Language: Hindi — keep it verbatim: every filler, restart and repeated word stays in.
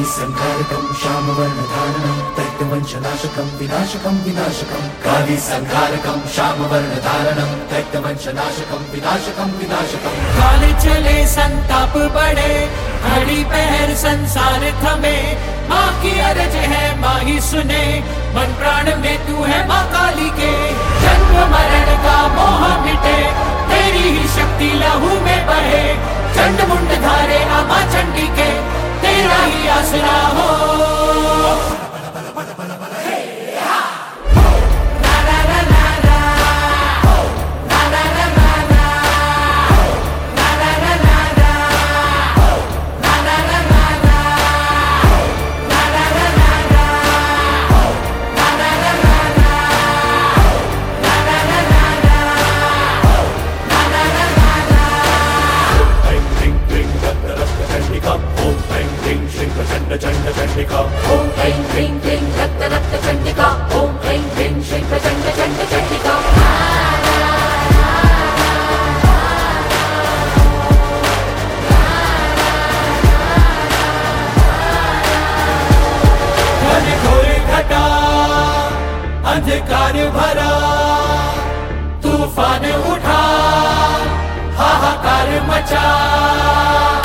कालीसङ्कारकं श्यामवर्णधारणं दैत्यवंशनाशकं विनाशकं विनाशकं कालीसङ्कारकं श्यामवर्णधारणं दैत्यवंशनाशकं विनाशकं विनाशकं। काल चले संताप बढ़े घड़ी पहर संसार थमे, माँ की अरज है माँ ही सुने, मन प्राण में तू है माँ काली के। जन्म मरण का मोह मिटे तेरी ही शक्ति लहू में बहे, चंड मुंड धारे अमा चंडी के तेरा ही आसरा हो। चंड चंडिका ओम ऐं ह्रीं क्लीं रक्त रक्त चंडिका ओम ऐं ह्रीं श्रीं प्रचंड चंड चंडिका। घोर घटा अंधकार भरा तूफान उठा हाहाकार मचा।